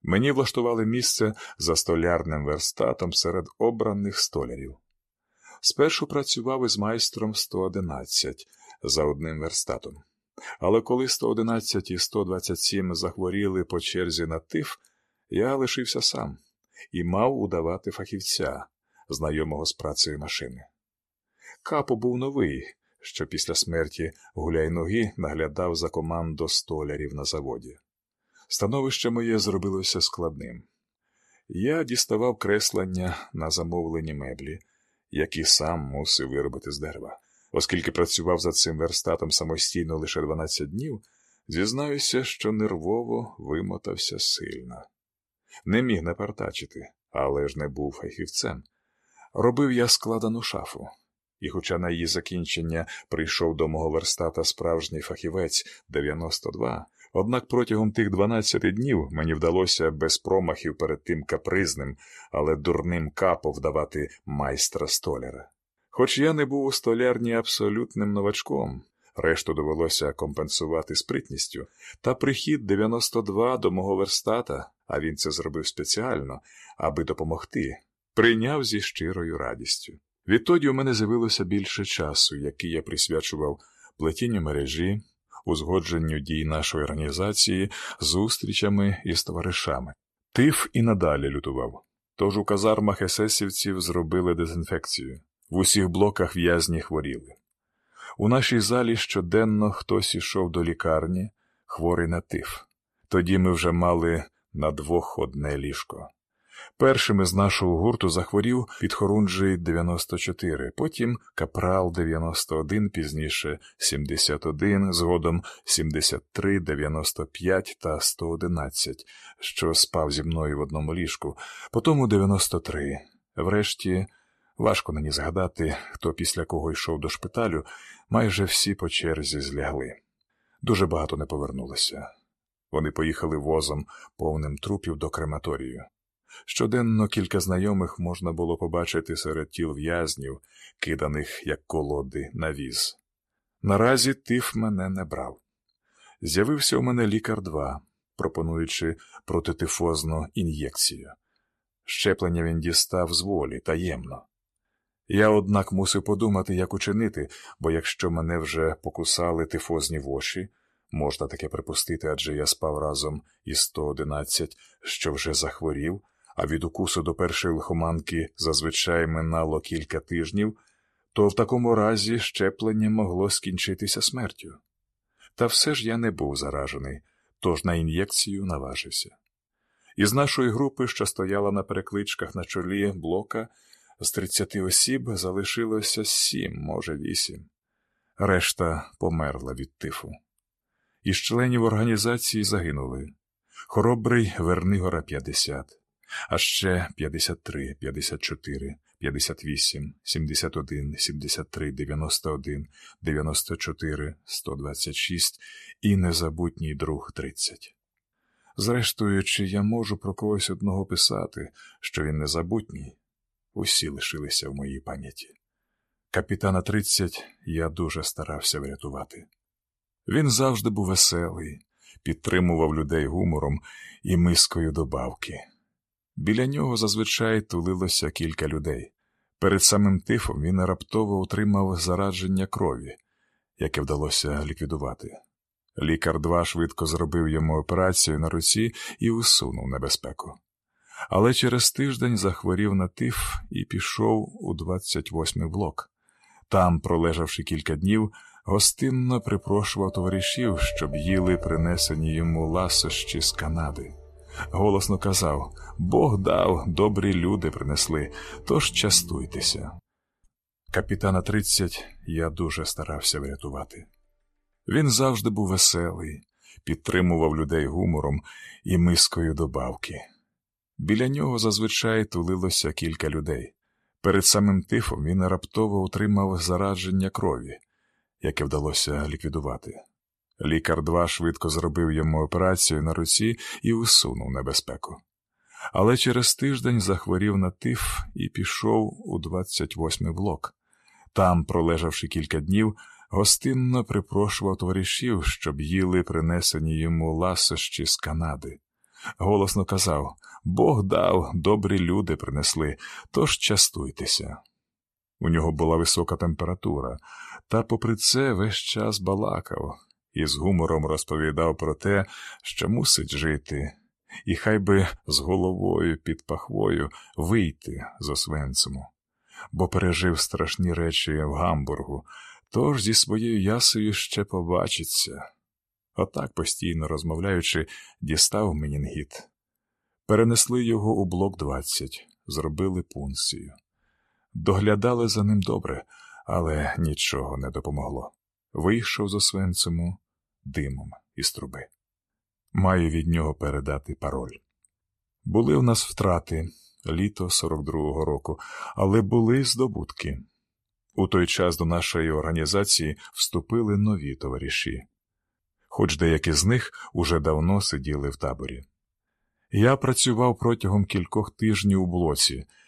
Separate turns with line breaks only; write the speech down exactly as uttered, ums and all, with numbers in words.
Мені влаштували місце за столярним верстатом серед обраних столярів. Спершу працював із майстром сто одинадцять за одним верстатом. Але коли сто одинадцять і сто двадцять сім захворіли по черзі на тиф, я лишився сам і мав удавати фахівця, знайомого з працею машини. Капо був новий, що після смерті Гуляйноги наглядав за команду столярів на заводі. Становище моє зробилося складним. Я діставав креслення на замовлені меблі, які сам мусив виробити з дерева. Оскільки працював за цим верстатом самостійно лише дванадцять днів, зізнаюся, що нервово вимотався сильно. Не міг напартачити, але ж не був фахівцем. Робив я складену шафу. І хоча на її закінчення прийшов до мого верстата справжній фахівець дев'яносто два, однак протягом тих дванадцяти днів мені вдалося без промахів перед тим капризним, але дурним Капо вдавати майстра-столяра. Хоч я не був у столярні абсолютним новачком, решту довелося компенсувати спритністю, та прихід дев'яносто два до мого верстата, а він це зробив спеціально, аби допомогти, прийняв зі щирою радістю. Відтоді у мене з'явилося більше часу, який я присвячував плетінню мережі, узгодженню дій нашої організації, зустрічами із товаришами. Тиф і надалі лютував, тож у казармах есесівців зробили дезінфекцію. В усіх блоках в'язні хворіли. У нашій залі щоденно хтось ішов до лікарні, хворий на тиф. Тоді ми вже мали на двох одне ліжко. Першим із нашого гурту захворів підхорунжий дев'яносто чотири, потім капрал дев'яносто один, пізніше сімдесят один, згодом сімдесят три, дев'яносто п'ять та сто одинадцять, що спав зі мною в одному ліжку, потім дев'яносто три. Врешті, важко нині згадати, хто після кого йшов до шпиталю, майже всі по черзі злягли. Дуже багато не повернулося. Вони поїхали возом, повним трупів, до крематорію. Щоденно кілька знайомих можна було побачити серед тіл в'язнів, киданих, як колоди, на віз. Наразі тиф мене не брав. З'явився у мене лікар два, пропонуючи протитифозну ін'єкцію. Щеплення він дістав з волі, таємно. Я, однак, мусив подумати, як учинити, бо якщо мене вже покусали тифозні воші, можна таке припустити, адже я спав разом із сто одинадцять, що вже захворів, а від укусу до першої лихоманки зазвичай минало кілька тижнів, то в такому разі щеплення могло скінчитися смертю. Та все ж я не був заражений, тож на ін'єкцію наважився. Із нашої групи, що стояла на перекличках на чолі блока, з тридцяти осіб залишилося сім, може вісім. Решта померла від тифу. Із членів організації загинули. Хоробрий Вернигора – п'ятдесят, а ще п'ятдесят три, п'ятдесят чотири, п'ятдесят вісім, сімдесят один, сімдесят три, дев'яносто один, дев'яносто чотири, сто двадцять шість і незабутній друг тридцять. Зрештою, чи я можу про когось одного писати, що він незабутній? Усі лишилися в моїй пам'яті. Капітана тридцять я дуже старався врятувати. Він завжди був веселий, підтримував людей гумором і мискою добавки. Біля нього зазвичай тулилося кілька людей. Перед самим тифом він раптово отримав зараження крові, яке вдалося ліквідувати. Лікар два швидко зробив йому операцію на руці і усунув небезпеку. Але через тиждень захворів на тиф і пішов у двадцять восьмий блок. Там, пролежавши кілька днів, гостинно припрошував товаришів, щоб їли принесені йому ласощі з Канади. Голосно казав: «Бог дав, добрі люди принесли, тож частуйтеся». Капітана тридцять я дуже старався врятувати. Він завжди був веселий, підтримував людей гумором і мискою добавки. Біля нього зазвичай тулилося кілька людей. Перед самим тифом він раптово отримав зараження крові, яке вдалося ліквідувати. Лікар два швидко зробив йому операцію на руці і усунув небезпеку. Але через тиждень захворів на тиф і пішов у двадцять восьмий блок. Там, пролежавши кілька днів, гостинно припрошував товаришів, щоб їли принесені йому ласощі з Канади. голосно казав: «Бог дав, добрі люди принесли, тож частуйтеся». У нього була висока температура, та попри це весь час балакав і з гумором розповідав про те, що мусить жити, і хай би з головою під пахвою вийти з Освенциму, бо пережив страшні речі в Гамбургу, тож зі своєю Ясою ще побачиться. Отак, постійно розмовляючи, дістав менінгіт. Перенесли його у блок двадцять, зробили пункцію. Доглядали за ним добре, але нічого не допомогло. Вийшов з Освенциму димом із труби. Маю від нього передати пароль. Були в нас втрати, літо сорок другого року, але були здобутки. У той час до нашої організації вступили нові товариші, хоч деякі з них уже давно сиділи в таборі. Я працював протягом кількох тижнів у блоці,